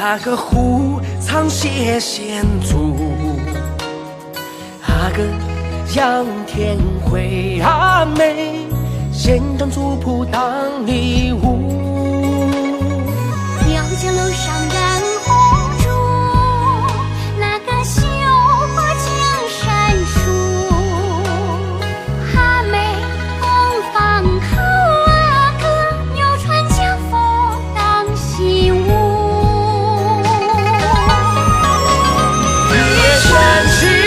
那个湖藏些仙珠，那个仰天会阿妹，献上族谱当礼物。 庙前楼上燃红烛，那个绣花江山树，阿妹东方靠阿哥，扭船江风当习武。 夜深起。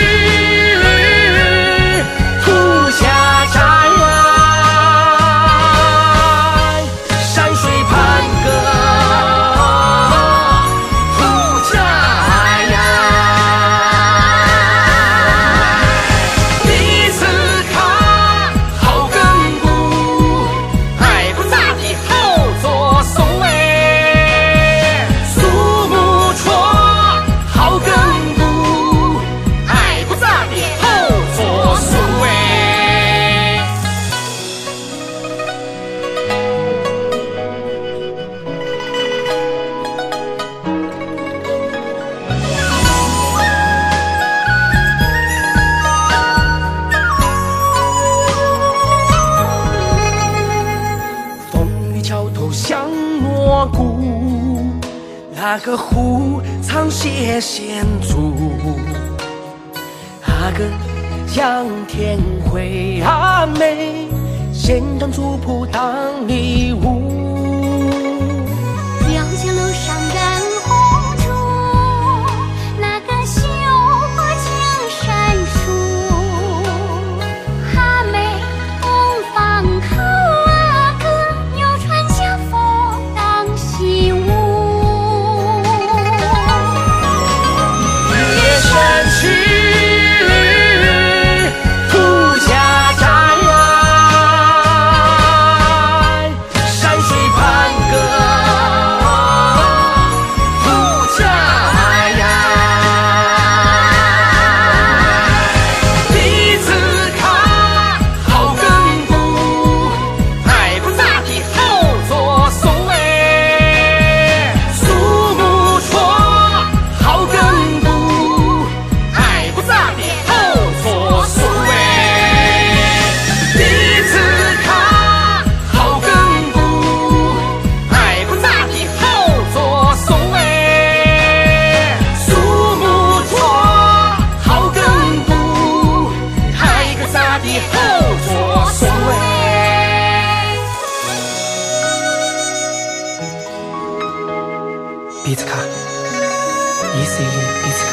像蘑菇，那个湖藏些仙珠，那个仰天会阿妹，献上族谱当礼物。 庙前楼上燃红烛，那个绣花江山树，阿妹东方靠阿哥，扭船江风当习武。 夜深起。 比兹卡，伊斯伊比兹卡。